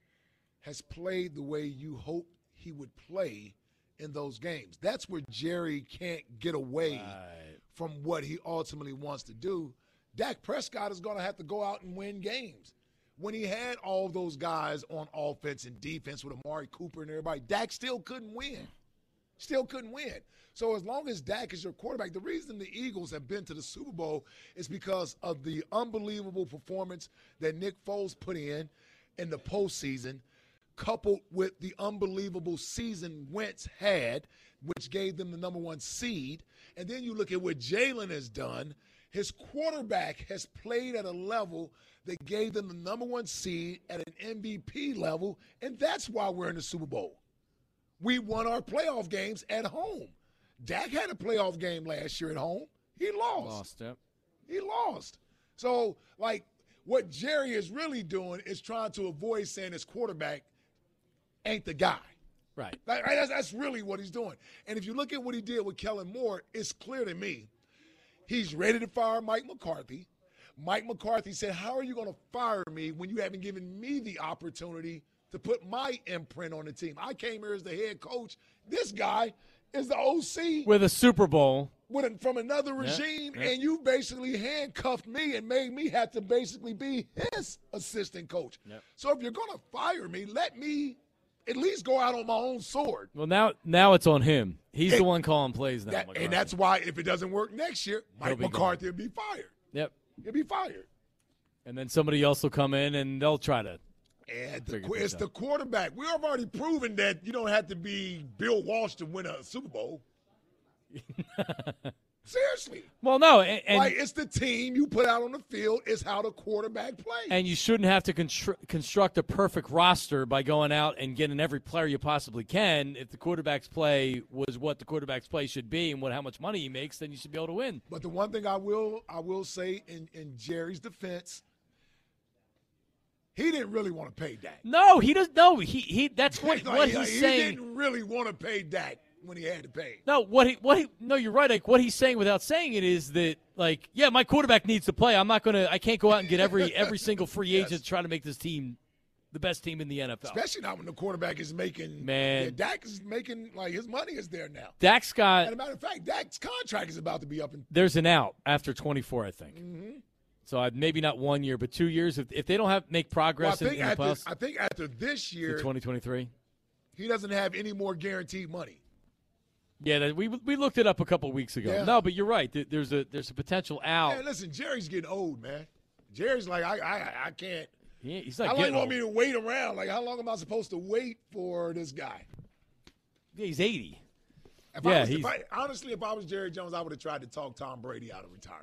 has played the way you hoped he would play in those games. That's where Jerry can't get away right. from what he ultimately wants to do. Dak Prescott is going to have to go out and win games. When he had all those guys on offense and defense with Amari Cooper and everybody, Dak still couldn't win. Still couldn't win. So as long as Dak is your quarterback, the reason the Eagles have been to the Super Bowl is because of the unbelievable performance that Nick Foles put in in the postseason, coupled with the unbelievable season Wentz had, which gave them the number one seed. And then you look at what Jalen has done. His quarterback has played at a level that gave them the number one seed at an M V P level, and that's why we're in the Super Bowl. We won our playoff games at home. Dak had a playoff game last year at home. He lost. Lost, yep. He lost. So, like, what Jerry is really doing is trying to avoid saying his quarterback ain't the guy. Right. Like, that's, that's really what he's doing. And if you look at what he did with Kellen Moore, it's clear to me he's ready to fire Mike McCarthy. Mike McCarthy said, how are you going to fire me when you haven't given me the opportunity to put my imprint on the team? I came here as the head coach. This guy is the O C. With a Super Bowl. With a, from another regime, yeah, yeah. and you basically handcuffed me and made me have to basically be his assistant coach. Yep. So if you're going to fire me, let me at least go out on my own sword. Well, now now it's on him. He's and, the one calling plays now. That, and that's why if it doesn't work next year, Mike McCarthy will be fired. Yep. He'll be fired. And then somebody else will come in, and they'll try to And the, it's the quarterback. We have already proven that you don't have to be Bill Walsh to win a Super Bowl. Seriously. Well, no, and, and like it's the team you put out on the field. It's how the quarterback plays. And you shouldn't have to constru- construct a perfect roster by going out and getting every player you possibly can. If the quarterback's play was what the quarterback's play should be and what how much money he makes, then you should be able to win. But the one thing I will I will say in, in Jerry's defense, he didn't really want to pay Dak. No, he doesn't. No, he he. That's what like, what he, he's he saying. He didn't really want to pay Dak when he had to pay. No, what he what he no, you're right. Like what he's saying without saying it is that like yeah, my quarterback needs to play. I'm not gonna. I can't go out and get every every single free agent yes. to try to make this team the best team in the N F L. Especially not when the quarterback is making. Man, yeah, Dak is making like his money is there now. Dak's got. As a matter of fact, Dak's contract is about to be up. In, there's an out after twenty-four, I think. Mm-hmm. So I'd, maybe not one year, but two years. If if they don't have make progress well, I think in, in after, the playoffs, I think after this year, twenty twenty-three, he doesn't have any more guaranteed money. Yeah, that, we we looked it up a couple weeks ago. Yeah. No, but you're right. There's a there's a potential out. Man, listen, Jerry's getting old, man. Jerry's like, I I, I can't. He, he's not how long getting you want old. me to wait around? Like, how long am I supposed to wait for this guy? Yeah, he's eighty. If yeah, I was, he's, if I, honestly, if I was Jerry Jones, I would have tried to talk Tom Brady out of retirement.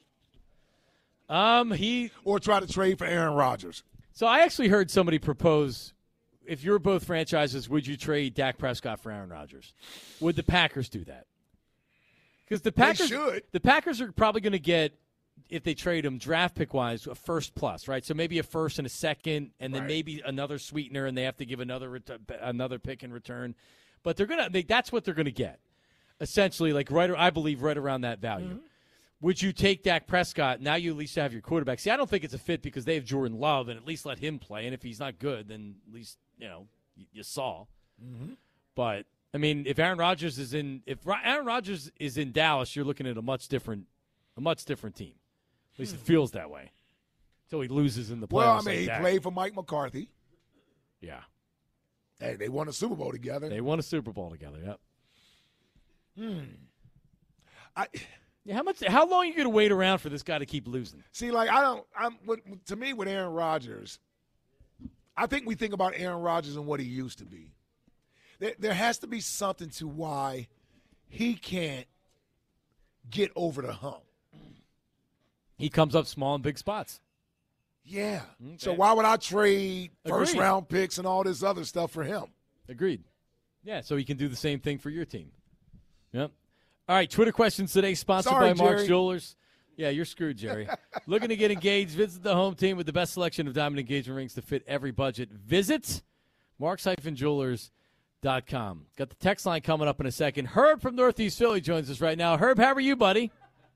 Um, he or try to trade for Aaron Rodgers. So I actually heard somebody propose, if you're both franchises, would you trade Dak Prescott for Aaron Rodgers? Would the Packers do that? Because the Packers they should. The Packers are probably going to get, if they trade him draft pick wise, a first plus, right? So maybe a first and a second, and then right. maybe another sweetener, and they have to give another ret- another pick in return. But they're gonna they, that's what they're going to get, essentially. Like right, I believe right around that value. Mm-hmm. Would you take Dak Prescott? Now you at least have your quarterback. See, I don't think it's a fit because they have Jordan Love, and at least let him play. And if he's not good, then at least you know you, you saw. Mm-hmm. But I mean, if Aaron Rodgers is in, if Aaron Rodgers is in Dallas, you're looking at a much different, a much different team. At least it feels that way. Until he loses in the playoffs. Well, I mean, like he Dak. played for Mike McCarthy. Yeah. Hey, they won a Super Bowl together. They won a Super Bowl together. Yep. Hmm. I. Yeah, how much? How long are you going to wait around for this guy to keep losing? See, like I don't. I'm. To me, with Aaron Rodgers, I think we think about Aaron Rodgers and what he used to be. There, there has to be something to why he can't get over the hump. He comes up small in big spots. Yeah. Okay. So why would I trade Agreed. first round picks and all this other stuff for him? Agreed. Yeah, so he can do the same thing for your team. Yep. All right, Twitter questions today sponsored Sorry, by Mark's Jerry. Jewelers. Yeah, you're screwed, Jerry. Looking to get engaged? Visit the home team with the best selection of diamond engagement rings to fit every budget. Visit marks jewelers dot com. Got the text line coming up in a second. Herb from Northeast Philly joins us right now. Herb, how are you, buddy?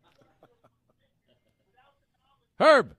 Herb.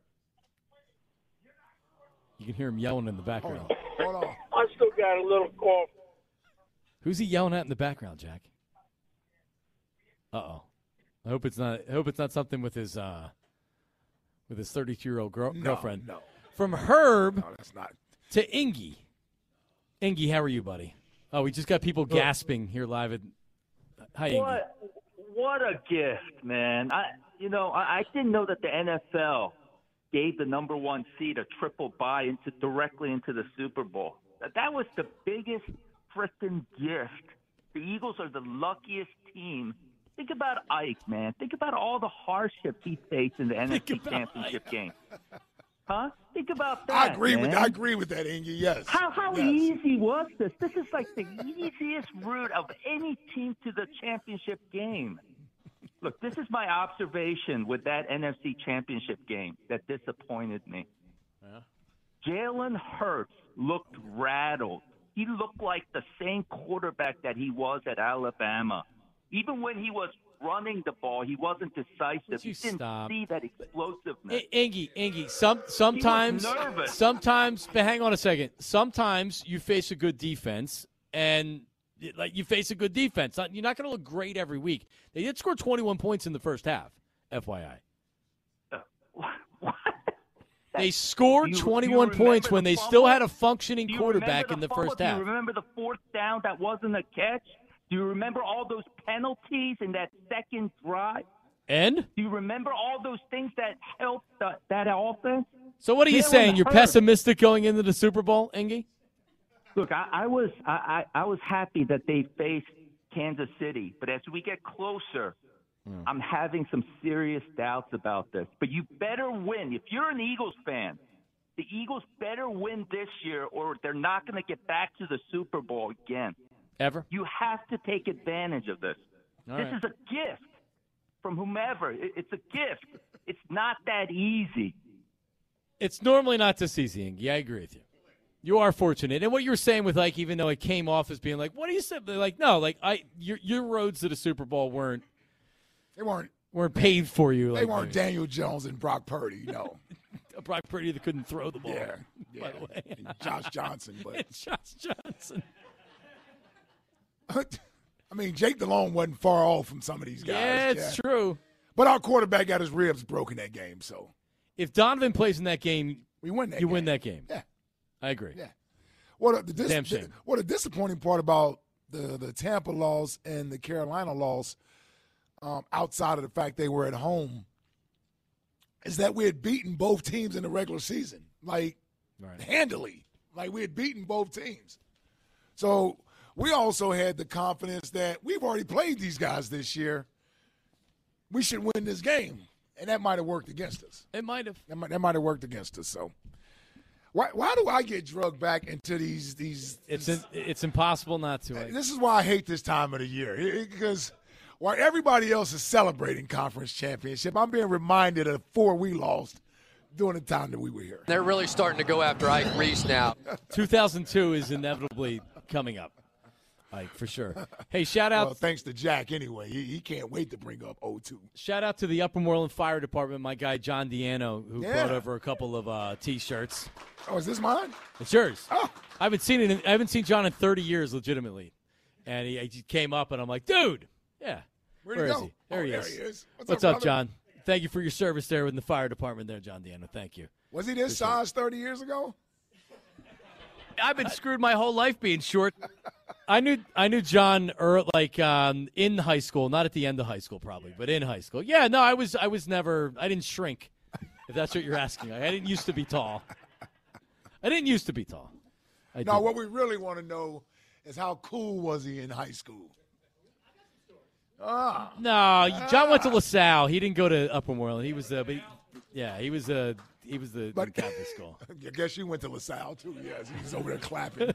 You can hear him yelling in the background. Hold on. Hold on. I still got a little cough. Who's he yelling at in the background, Jack? Uh-oh. I hope it's not I hope it's not something with his uh with his thirty-two-year-old girl, No, girlfriend. no. From Herb No, that's not. to Ingy. Ingy, how are you, buddy? Oh, we just got people gasping here live at Hi, Ingy. What what a gift, man. I you know, I, I didn't know that the N F L gave the number one seed a triple bye into directly into the Super Bowl. That, that was the biggest freaking gift. The Eagles are the luckiest team. Think about Ike, man. Think about all the hardships he faced in the N F C Championship Ike. game. Huh? Think about that. I agree man. with I agree with that, Ingy. Yes. How how yes. easy was this? This is like the easiest route of any team to the championship game. Look, this is my observation with that N F C Championship game that disappointed me. Yeah. Jalen Hurts looked rattled. He looked like the same quarterback that he was at Alabama. Even when he was running the ball, he wasn't decisive. He didn't stop? see that explosiveness. I- Ingy, Ingy, some sometimes He was nervous. sometimes but hang on a second. Sometimes you face a good defense and like you face a good defense. Not- You're not going to look great every week. They did score twenty-one points in the first half, F Y I. Uh, what? They scored You- you twenty-one remember points the when they fumble? still had a functioning Do you quarterback remember in the fumble? first Do half. you remember the fourth down that wasn't a catch? Do you remember all those penalties in that second drive? And? Do you remember all those things that helped the, that offense? So what are you Jalen saying? You're Hurts. pessimistic going into the Super Bowl, Ingy? Look, I, I was I, I, I was happy that they faced Kansas City, but as we get closer, Mm. I'm having some serious doubts about this. But you better win. If you're an Eagles fan, the Eagles better win this year or they're not going to get back to the Super Bowl again. Ever? You have to take advantage of this. All this right. is a gift from whomever. It, it's a gift. It's not that easy. It's normally not this easy, Ingy. I agree with you. You are fortunate. And what you were saying with, like, even though it came off as being like, what do you say? Like, no, like, I your your roads to the Super Bowl weren't They weren't weren't paid for you. They like, weren't Daniel Jones and Brock Purdy, no. Brock Purdy that couldn't throw the ball. Yeah, by yeah. the way. And Josh Johnson. But And Josh Johnson. I mean, Jake Delhomme wasn't far off from some of these guys. Yeah, it's true. But our quarterback got his ribs broken that game, so. If Donovan plays in that game, we win that you game. win that game. Yeah. I agree. Yeah. What the, dis- Damn shame. what a disappointing part about the, the Tampa loss and the Carolina loss, um, outside of the fact they were at home, is that we had beaten both teams in the regular season, like right. handily. Like we had beaten both teams. So we also had the confidence that we've already played these guys this year. We should win this game. And that might have worked against us. It might have. That might, that might have worked against us. So why why do I get drugged back into these these? It's these, in, it's impossible not to. I, this is why I hate this time of the year, because while everybody else is celebrating conference championship, I'm being reminded of the four we lost during the time that we were here. They're really starting to go after Ike Reese now. two thousand two is inevitably coming up, Ike, for sure. Hey, shout out. Well, thanks to Jack anyway. He, he can't wait to bring up oh two. Shout out to the Upper Moreland Fire Department, my guy John Deano, who Yeah. brought over a couple of uh, T-shirts. Oh, is this mine? It's yours. Oh. I haven't seen it. In, I haven't seen John in thirty years, legitimately. And he, he came up, and I'm like, dude, yeah. Where'd Where he is go? he? There, Oh, he, there is. he is. What's What's up, up, brother? John? Thank you for your service there in the fire department there, John Deano. Thank you. Was he this size thirty years ago? I've been screwed my whole life being short. I knew I knew John er, like um, in high school, not at the end of high school probably, but in high school. Yeah, no, I was I was never I didn't shrink. If that's what you're asking, I didn't used to be tall. I didn't used to be tall. I No, did. what we really want to know is how cool was he in high school? Ah, No, John went to LaSalle. He didn't go to Upper Moreland. He was uh, but he, yeah, he was uh, he was the, the But- Catholic school. I guess you went to LaSalle too. Yes, he was over there clapping.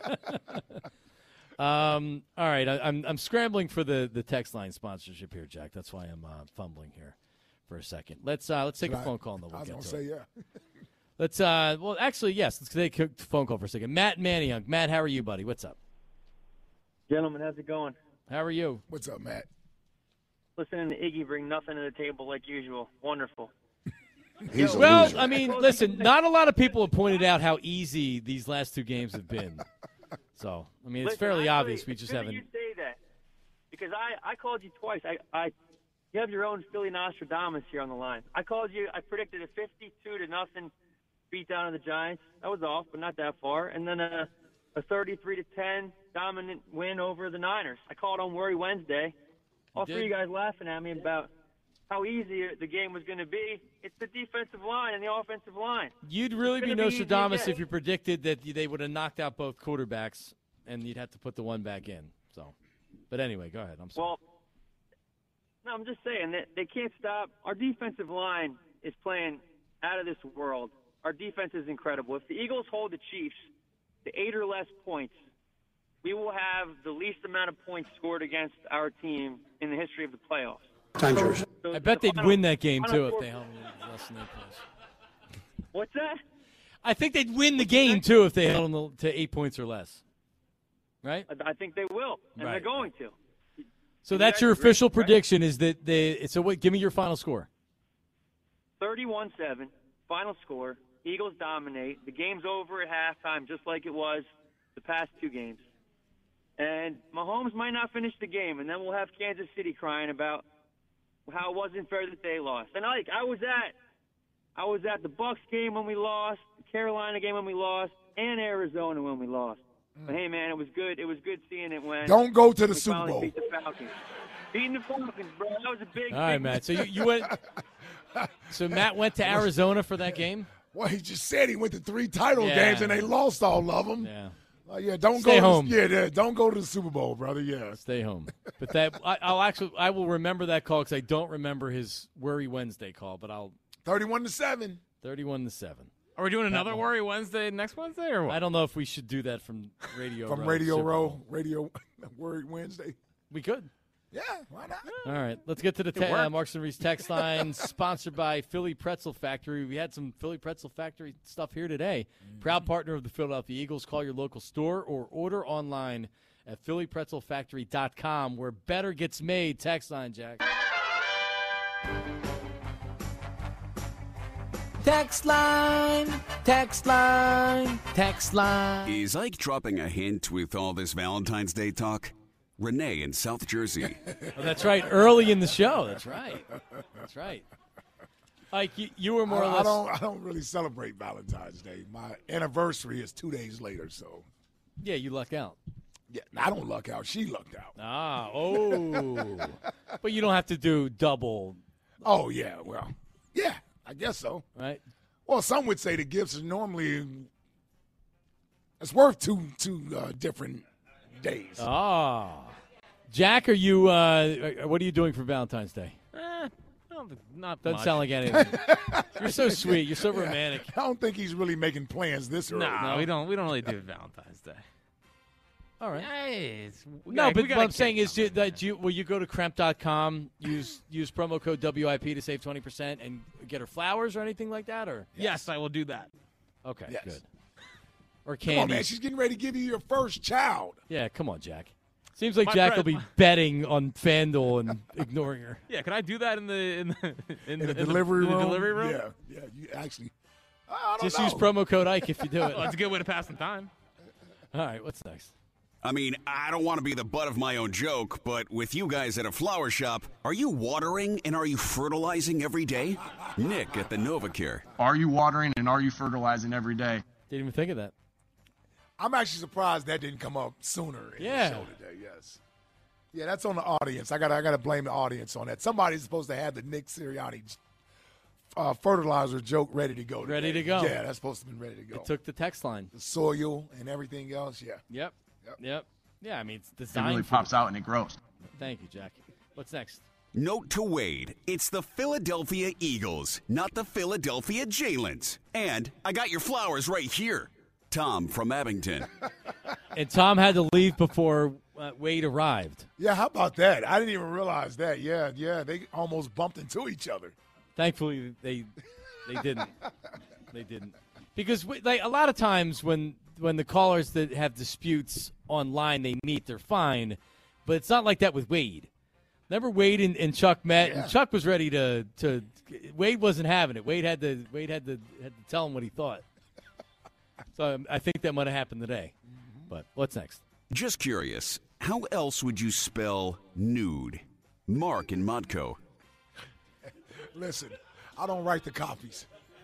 Um, all right, I, I'm I'm scrambling for the, the text line sponsorship here, Jack. That's why I'm uh, fumbling here for a second. Let's uh, let's take Should a I- phone call and then I we'll was get gonna to say it. yeah. Let's uh, well, actually, yes. Let's take a phone call for a second. Matt Mannion. Matt, how are you, buddy? What's up? Gentlemen, how's it going? How are you? What's up, Matt? Listening to Iggy bring nothing to the table like usual. Wonderful. He's a Well, loser. I mean, listen, not a lot of people have pointed out how easy these last two games have been. So, I mean, it's Listen, fairly actually, obvious. We it's just good haven't. that you say that because I, I called you twice. I, I you have your own Philly Nostradamus here on the line. I called you. I predicted a fifty-two to nothing beat down of the Giants. That was off, but not that far. And then a, a thirty-three to ten dominant win over the Niners. I called on Worry Wednesday. All You three of did. you guys laughing at me about how easy the game was going to be. It's the defensive line and the offensive line. You'd really It's be gonna be easy Nostradamus again. if you predicted that they would have knocked out both quarterbacks and you'd have to put the one back in. So, but anyway, go ahead. I'm sorry. Well, no, I'm just saying that they can't stop. Our defensive line is playing out of this world. Our defense is incredible. If the Eagles hold the Chiefs to eight or less points, we will have the least amount of points scored against our team in the history of the playoffs. Time's yours. So I bet the they'd final- win that game final too if score- they held them less than eight points. What's that? I think they'd win the game too if they held them to eight points or less. Right? I- I think they will, and Right. they're going to. So You that's guys your agree, official right? prediction is that they. So what? Give me your final score. thirty-one seven, final score. Eagles dominate. The game's over at halftime, just like it was the past two games. And Mahomes might not finish the game, and then we'll have Kansas City crying about how it wasn't fair that they lost. And like I was at, I was at the Bucs game when we lost, the Carolina game when we lost, and Arizona when we lost. But hey, man, it was good. It was good seeing it when Don't go to the we Super finally Bowl. Beat the Falcons. Beating the Falcons, bro. That was a big. All right, big Matt. So you, you went. So Matt went to Arizona for that game. Well, he just said he went to three title Yeah. games and they lost all of them. Yeah. Uh, yeah, don't Stay go. home. To, yeah, yeah, don't go to the Super Bowl, brother. Yeah, stay home. But that I, I'll actually I will remember that call because I don't remember his Worry Wednesday call. But I'll thirty-one to seven. Thirty-one to seven. Are we doing another Worry Wednesday next Wednesday or what? I don't know if we should do that from Radio From Row. Radio Super Row, Bowl. Radio Worry Wednesday. We could. Yeah, why not? All right, let's get to the It te- uh, worked. Marks and Reese text line, sponsored by Philly Pretzel Factory. We had some Philly Pretzel Factory stuff here today. Mm-hmm. Proud partner of the Philadelphia Eagles. Call your local store or order online at philly pretzel factory dot com, where better gets made. Text line, Jack. Text line, text line, text line. Is Ike dropping a hint with all this Valentine's Day talk? Renee in South Jersey. Oh, that's right. Early in the show. That's right. That's right. Ike, you, you were more I, or less. I don't. I don't really celebrate Valentine's Day. My anniversary is two days later, so. Yeah, you luck out. Yeah, I don't luck out. She lucked out. Ah, oh. But you don't have to do double. Oh yeah, well, yeah, I guess so. Right. Well, some would say the gifts are normally it's worth two two uh, different days. Ah. Jack, are you? Uh, what are you doing for Valentine's Day? Eh, I don't think- not Doesn't much. sound like anything. You're so sweet. You're so Yeah, romantic. I don't think he's really making plans this early. No, we don't. We don't really do Valentine's Day. All right. Hey, it's- we No, gotta- but we gotta what I'm saying kick is you, that you will you go to cremp dot com, use use promo code W I P to save twenty percent and get her flowers or anything like that, or Yes, I will do that. okay, Yes. good. Or Come on, candy. man. She's getting ready to give you your first child. Yeah, come on, Jack. Seems like My Jack bread- will be betting on FanDuel and ignoring her. Yeah, can I do that in the in the in, In the in delivery in the room. delivery room? Yeah, yeah. You actually. I don't Just know. use promo code Ike if you do it. Well, it's a good way to pass some time. All right, what's next? I mean, I don't want to be the butt of my own joke, but with you guys at a flower shop, are you watering and are you fertilizing every day? Nick at the NovaCare. Are you watering and are you fertilizing every day? Didn't even think of that. I'm actually surprised that didn't come up sooner in Yeah. the show today. Yes. Yeah, that's on the audience. I got I got to blame the audience on that. Somebody's supposed to have the Nick Sirianni uh, fertilizer joke ready to go. Today. Ready to go. Yeah, that's supposed to have been ready to go. It took the text line. The soil and everything else. Yeah. Yep. Yep. Yep. Yeah, I mean, it's It designed really for pops the- out and it grows. Thank you, Jack. What's next? Note to Wade, it's the Philadelphia Eagles, not the Philadelphia Jaylins. And I got your flowers right here. Tom from Abington. And Tom had to leave before uh, Wade arrived. Yeah, how about that? I didn't even realize that. Yeah, yeah, they almost bumped into each other. Thankfully, they they didn't. They didn't because we, like a lot of times when when the callers that have disputes online they meet, they're fine, but it's not like that with Wade. Remember Wade and, and Chuck met, Yeah. and Chuck was ready to to. Wade wasn't having it. Wade had to Wade had to had to tell him what he thought. So um, I think that might have happened today. But what's next? Just curious, how else would you spell nude? Mark in Modco. Listen, I don't write the copies.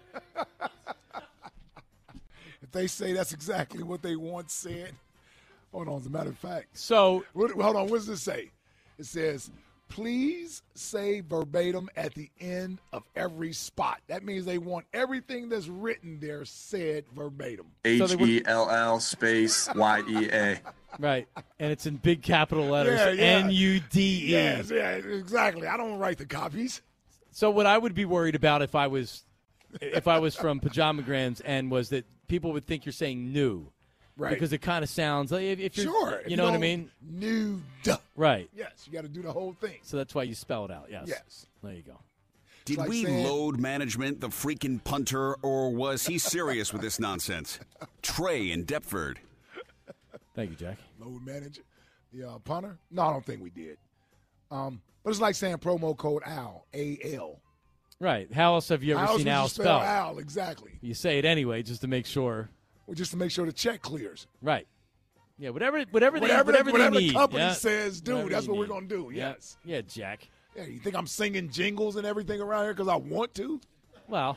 If they say that's exactly what they once said, hold on, as a matter of fact. So, what, hold on, what does it say? It says, please say verbatim at the end of every spot. That means they want everything that's written there said verbatim. H E L L space Y E A. Right, and it's in big capital letters. Yeah, yeah. N U D E. Yes, yeah, exactly. I don't write the copies. So what I would be worried about if I was if I was from Pajamagrams and was that people would think you're saying new. Right. Because it kind of sounds like if, if you're Sure. you know what I mean? Nude. Right. Yes, you got to do the whole thing. So that's why you spell it out. Yes. Yes. There you go. Did like we saying- load management the freaking punter, or was he serious with this nonsense? Trey in Deptford. Thank you, Jack. Load manager. The uh, punter? No, I don't think we did. Um, but it's like saying promo code A L, A L. Right. How else have you ever How else seen would you Al spell spelled? Al, exactly. You say it anyway just to make sure. Well, just to make sure the check clears. Right. Yeah, whatever whatever they Whatever, whatever, the, whatever they the need. company yeah. says, do, Whatever that's you what we're need. going to do, Yeah. yes. Yeah, Jack. Yeah, you think I'm singing jingles and everything around here because I want to? Well,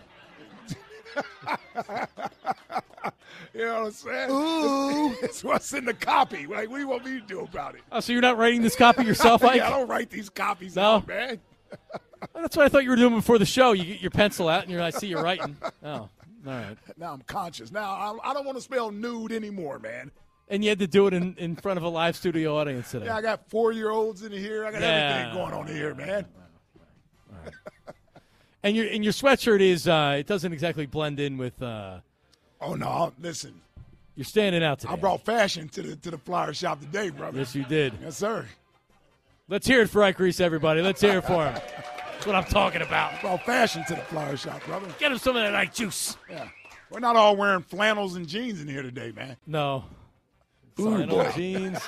You know what I'm saying? Ooh. It's, it's what's in the copy. Like, what do you want me to do about it? oh, so you're not writing this copy yourself, Ike? Yeah, I don't write these copies No? out, man. Well, that's what I thought you were doing before the show. You get your pencil out and you're I see you writing. Oh, all right. Now I'm conscious. Now, I, I don't want to spell nude anymore, man. And you had to do it in, in front of a live studio audience today. Yeah, I got four-year-olds in here. I got Yeah. everything going on in here, man. And your and your sweatshirt is uh, it doesn't exactly blend in with. Uh, oh no! Listen, you're standing out today. I brought fashion to the to the flower shop today, brother. Yes, you did. Yes, sir. Let's hear it for Ike Reese, everybody. Let's hear it for him. That's what I'm talking about. I brought fashion to the flower shop, brother. Get him some of that Ike juice. Yeah, we're not all wearing flannels and jeans in here today, man. No. Ooh, Flannel boy. jeans.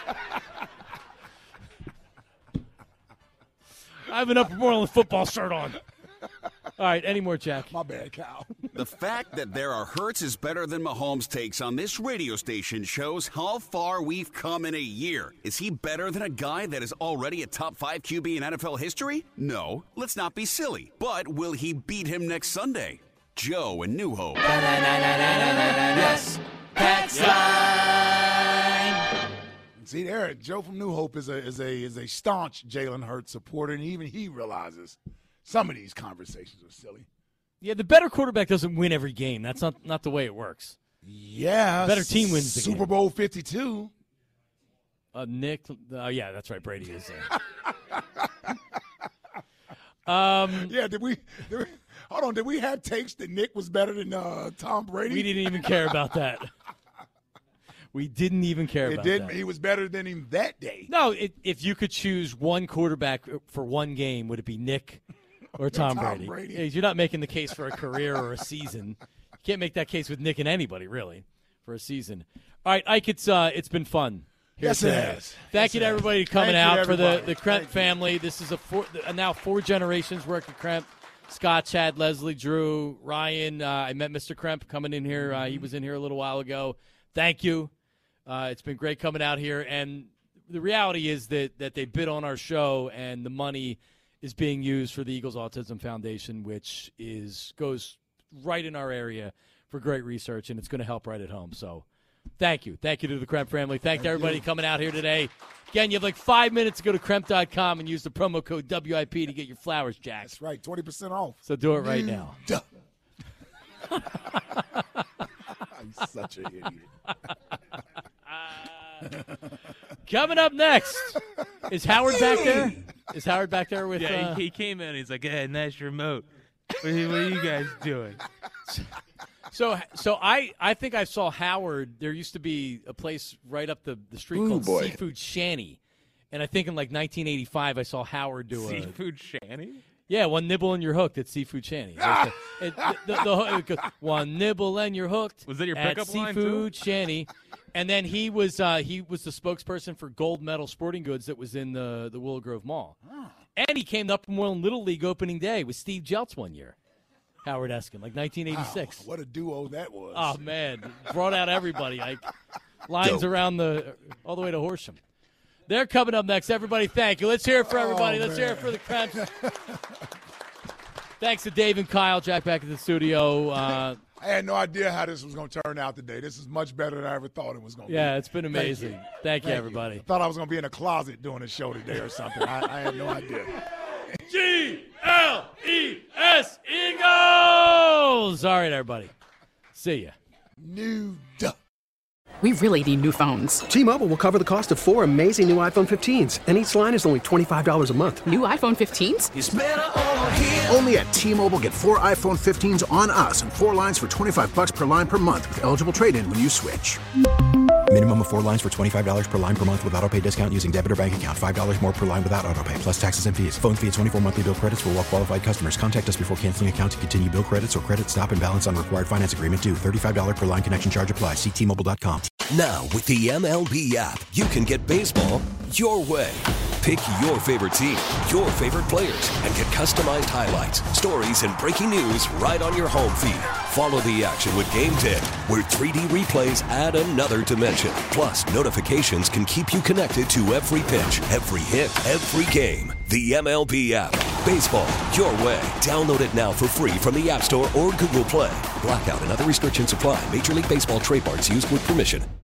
I have an Upper Moreland football shirt on. All right, any more, Jack? My bad, Kyle. The fact that there are Hurts is better than Mahomes takes on this radio station shows how far we've come in a year. Is he better than a guy that is already a top five Q B in N F L history? No, let's not be silly. But will he beat him next Sunday? Joe and New Hope. Yes. That's line. See there, Joe from New Hope is a is a is a staunch Jalen Hurts supporter, and even he realizes some of these conversations are silly. Yeah, the better quarterback doesn't win every game. That's not, not the way it works. Yeah. The better team wins the Super game. Bowl fifty-two. Uh, Nick, uh, yeah, that's right. Brady is there. um, yeah, did we, did we – hold on. Did we have takes that Nick was better than uh, Tom Brady? We didn't even care about that. We didn't even care it about didn't, that. He was better than him that day. No, it, if you could choose one quarterback for one game, would it be Nick or Tom, Tom Brady? Brady. Yeah, you're not making the case for a career or a season. You can't make that case with Nick and anybody, really, for a season. All right, Ike, it's, uh, it's been fun. Here Yes, it today. has. Thank Yes, you to it has. everybody coming Thank you to out for the, everybody. the Kremp Thank you. family. This is a four, uh, now four generations work at Kremp. Scott, Chad, Leslie, Drew, Ryan. Uh, I met Mister Kremp coming in here. Uh, he was in here a little while ago. Thank you. Uh, it's been great coming out here. And the reality is that, that they bid on our show, and the money is being used for the Eagles Autism Foundation, which is goes right in our area for great research, and it's going to help right at home. So thank you. Thank you to the Kremp family. Thank, Thank to everybody you. coming out here today. Again, you have like five minutes to go to kremp dot com and use the promo code W I P to get your flowers, Jack. That's right, twenty percent off. So do it right now. Duh. I'm such an idiot. Coming up next, is Howard back there? Is Howard back there with? Yeah, uh, he, he came in. He's like, "Hey, nice remote. What are, what are you guys doing?" So, so I, I think I saw Howard. There used to be a place right up the, the street Ooh, called boy. Seafood Shanty, and I think in like nineteen eighty-five I saw Howard do a Seafood Shanty. yeah, one nibble and you're hooked at Seafood Shanty. It, it, the, the, the, it goes, one nibble and you're hooked. Was that your at pickup line, Seafood too? Shanty? And then he was uh, he was the spokesperson for Gold Medal Sporting Goods that was in the the Willow Grove Mall, and he came up from Moreland Little League opening day with Steve Jeltz one year. Howard Eskin, like nineteen eighty-six. Wow, what a duo that was. Oh man, brought out everybody. Like lines Dope. around the all the way to Horsham. They're coming up next. Everybody, thank you. Let's hear it for everybody. Oh, Let's hear it man. for the Kremps. Thanks to Dave and Kyle. Jack back at the studio. Uh, I had no idea how this was going to turn out today. This is much better than I ever thought it was going to yeah, be. it's been Thank amazing. you. Thank you, Thank everybody. I thought I was going to be in a closet doing a show today or something. I, I had no idea. G L E S Eagles. All right, everybody. See ya. New duck. We really need new phones. T-Mobile will cover the cost of four amazing new iPhone fifteens, and each line is only twenty-five dollars a month. New iPhone fifteens? It's better over here. Only at T-Mobile, get four iPhone fifteens on us and four lines for twenty-five bucks per line per month with eligible trade-in when you switch. Minimum of four lines for twenty-five dollars per line per month with autopay discount using debit or bank account. five dollars more per line without autopay, plus taxes and fees. Phone fee at twenty-four monthly bill credits for well-qualified customers. Contact us before canceling account to continue bill credits or credit stop and balance on required finance agreement due. thirty-five dollars per line connection charge applies. See T Mobile dot com. Now, with the M L B app, you can get baseball your way. Pick your favorite team, your favorite players, and get customized highlights, stories, and breaking news right on your home feed. Follow the action with Game ten, where three D replays add another dimension. Plus, notifications can keep you connected to every pitch, every hit, every game. The M L B app. Baseball your way. Download it now for free from the App Store or Google Play. Blackout and other restrictions apply. Major League Baseball trademarks used with permission.